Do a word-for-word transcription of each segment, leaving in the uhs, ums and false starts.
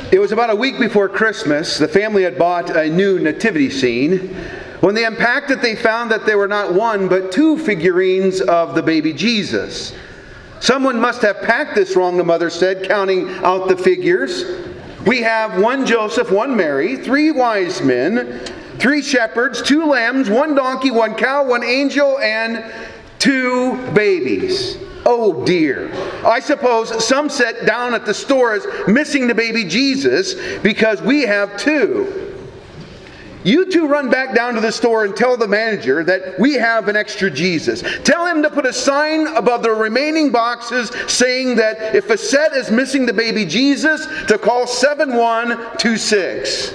It was about a week before Christmas. The family had bought a new nativity scene. When they unpacked it, they found that there were not one, but two figurines of the baby Jesus. Someone must have packed this wrong, the mother said, counting out the figures. We have one Joseph, one Mary, three wise men, three shepherds, two lambs, one donkey, one cow, one angel, and two babies. Oh dear. I suppose some sat down at the store as missing the baby Jesus because we have two. You two run back down to the store and tell the manager that we have an extra Jesus. Tell him to put a sign above the remaining boxes saying that if a set is missing the baby Jesus, to call seven one two six.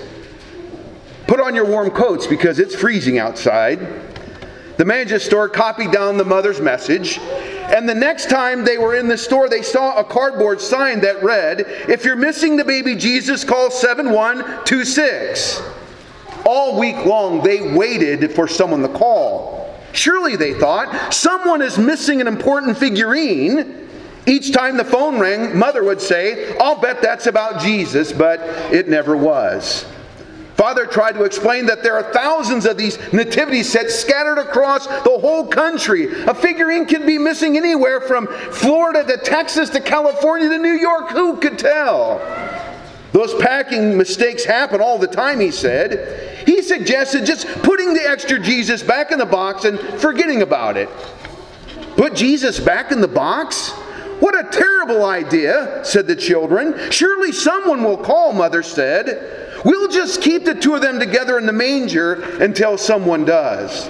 Put on your warm coats because it's freezing outside. The manager's store copied down the mother's message, and the next time they were in the store, they saw a cardboard sign that read, "If you're missing the baby Jesus, call seven one two six. All week long, they waited for someone to call. Surely, they thought, someone is missing an important figurine. Each time the phone rang, Mother would say, "I'll bet that's about Jesus," but it never was. Father tried to explain that there are thousands of these nativity sets scattered across the whole country. A figurine can be missing anywhere from Florida to Texas to California to New York. Who could tell? Those packing mistakes happen all the time, he said. He suggested just putting the extra Jesus back in the box and forgetting about it. Put Jesus back in the box? What a terrible idea, said the children. Surely someone will call, Mother said. We'll just keep the two of them together in the manger until someone does.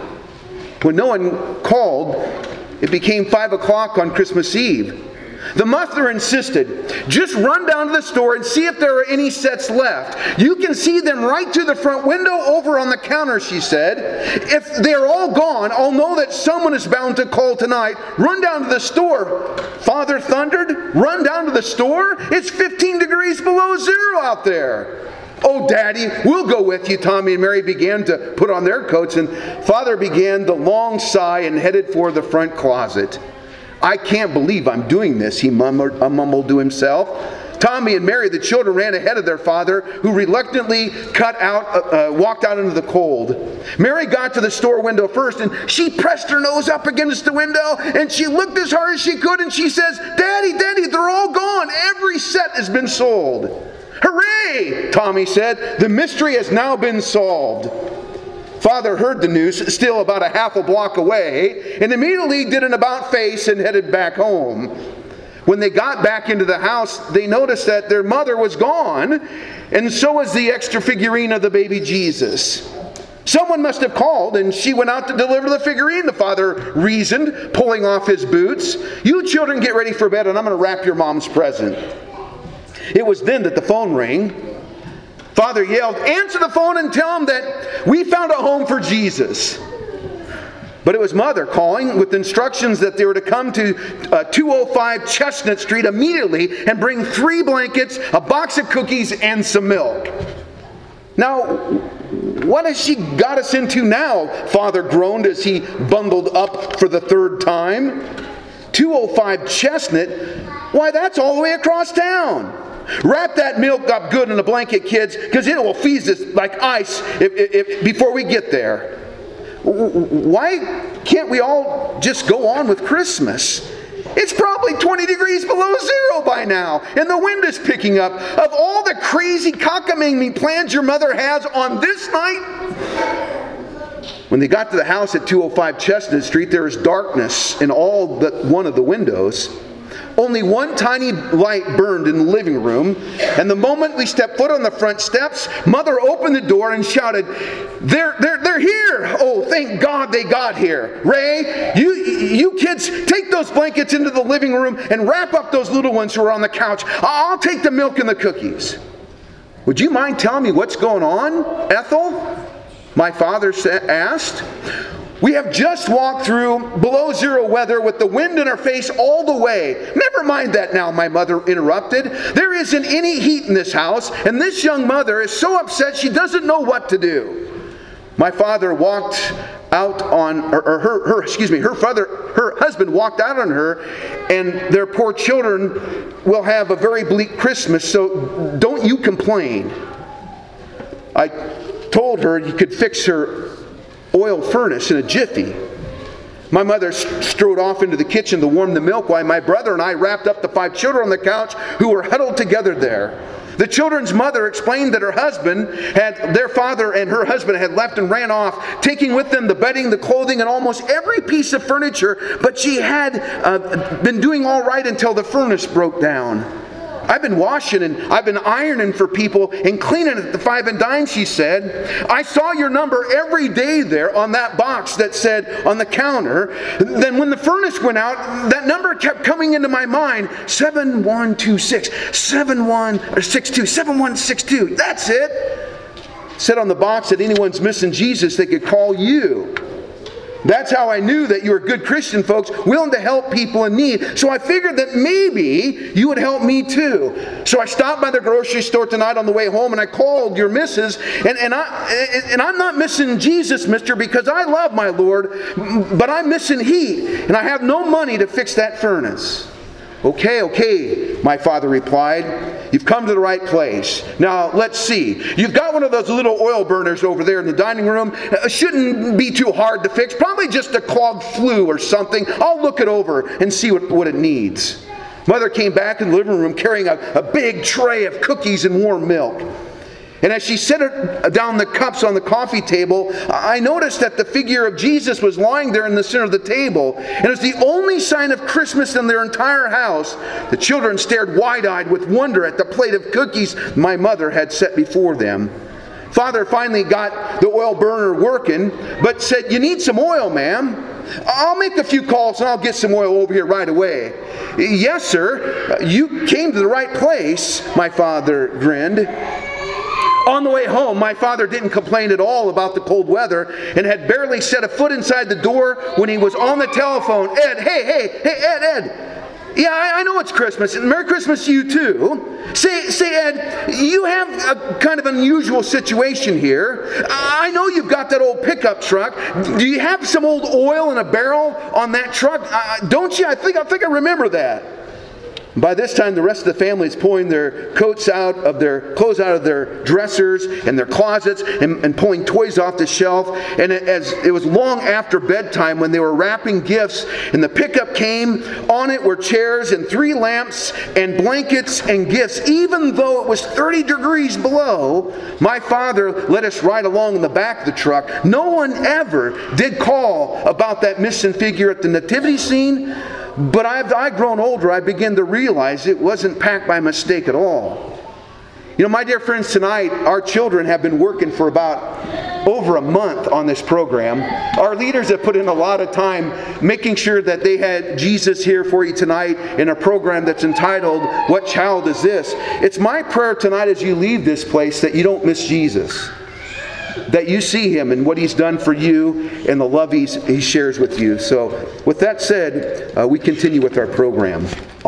When no one called, it became five o'clock on Christmas Eve. The mother insisted, just run down to the store and see if there are any sets left. You can see them right through the front window over on the counter, she said. If they're all gone, I'll know that someone is bound to call tonight. Run down to the store. Father thundered, run down to the store? It's fifteen degrees below zero out there. Oh, Daddy, we'll go with you. Tommy and Mary began to put on their coats, and Father began the long sigh and headed for the front closet. I can't believe I'm doing this, he mumbled, uh, mumbled to himself. Tommy and Mary, the children, ran ahead of their father, who reluctantly cut out, uh, uh, walked out into the cold. Mary got to the store window first, and she pressed her nose up against the window, and she looked as hard as she could, and she says, Daddy, Daddy, they're all gone. Every set has been sold. Hooray, Tommy said. The mystery has now been solved. Father heard the news, still about a half a block away, and immediately did an about-face and headed back home. When they got back into the house, they noticed that their mother was gone, and so was the extra figurine of the baby Jesus. Someone must have called, and she went out to deliver the figurine, the father reasoned, pulling off his boots. You children get ready for bed, and I'm going to wrap your mom's present. It was then that the phone rang. Father yelled, answer the phone and tell him that we found a home for Jesus. But it was Mother calling with instructions that they were to come to uh, two oh five Chestnut Street immediately and bring three blankets, a box of cookies, and some milk. Now, what has she got us into now? Father groaned as he bundled up for the third time. two oh five Chestnut? Why, that's all the way across town. Wrap that milk up good in a blanket, kids, because it will freeze us like ice if, if, if, before we get there. Why can't we all just go on with Christmas? It's probably twenty degrees below zero by now, and the wind is picking up. Of all the crazy cockamamie plans your mother has on this night? When they got to the house at two oh five Chestnut Street, there was darkness in all but one of the windows. Only one tiny light burned in the living room, and the moment we stepped foot on the front steps, Mother opened the door and shouted, They're, they're, they're here! Oh, thank God they got here. Ray, you, you kids, take those blankets into the living room and wrap up those little ones who are on the couch. I'll take the milk and the cookies. Would you mind telling me what's going on, Ethel? My father asked. We have just walked through below zero weather with the wind in our face all the way. Never mind that now, my mother interrupted. There isn't any heat in this house, and this young mother is so upset she doesn't know what to do. My father walked out on, or, or her, her, excuse me, her father, her husband walked out on her, and their poor children will have a very bleak Christmas, so don't you complain. I told her you could fix her oil furnace in a jiffy. My mother strode off into the kitchen to warm the milk while my brother and I wrapped up the five children on the couch who were huddled together there. The children's mother explained that her husband had, their father and her husband had left and ran off, taking with them the bedding, the clothing, and almost every piece of furniture, but she had uh, been doing all right until the furnace broke down. I've been washing and I've been ironing for people and cleaning at the Five and Dime, she said. I saw your number every day there on that box that said on the counter. Then when the furnace went out, that number kept coming into my mind. seven one two six, seven one six two, seven one six two. That's it. It said on the box that anyone's missing Jesus, they could call you. That's how I knew that you were good Christian folks, willing to help people in need. So I figured that maybe you would help me too. So I stopped by the grocery store tonight on the way home, and I called your missus, and, and, I, and I'm not missing Jesus, mister, because I love my Lord, but I'm missing heat, and I have no money to fix that furnace. Okay, okay, my father replied. You've come to the right place. Now, let's see. You've got one of those little oil burners over there in the dining room. It shouldn't be too hard to fix. Probably just a clogged flue or something. I'll look it over and see what, what it needs. Mother came back in the living room carrying a, a big tray of cookies and warm milk. And as she set down the cups on the coffee table, I noticed that the figure of Jesus was lying there in the center of the table. And it was the only sign of Christmas in their entire house. The children stared wide-eyed with wonder at the plate of cookies my mother had set before them. Father finally got the oil burner working, but said, "You need some oil, ma'am. I'll make a few calls and I'll get some oil over here right away." "Yes, sir. You came to the right place," my father grinned. On the way home, my father didn't complain at all about the cold weather and had barely set a foot inside the door when he was on the telephone. "Ed, hey, hey, hey, Ed, Ed. Yeah, I, I know it's Christmas, and Merry Christmas to you too. Say, say, Ed, you have a kind of unusual situation here. I know you've got that old pickup truck. Do you have some old oil in a barrel on that truck? Uh, don't you? I think, I think I remember that." By this time, the rest of the family is pulling their coats out of their clothes out of their dressers and their closets and, and pulling toys off the shelf. And it, as it was long after bedtime when they were wrapping gifts, and the pickup came. On it were chairs and three lamps and blankets and gifts. Even though it was thirty degrees below, my father let us ride along in the back of the truck. No one ever did call about that missing figure at the nativity scene. But I've I grown older, I begin to realize it wasn't packed by mistake at all. You know, my dear friends, tonight, our children have been working for about over a month on this program. Our leaders have put in a lot of time making sure that they had Jesus here for you tonight in a program that's entitled, "What Child Is This?" It's my prayer tonight as you leave this place that you don't miss Jesus. That you see Him and what He's done for you and the love he's, He shares with you. So with that said, uh, we continue with our program.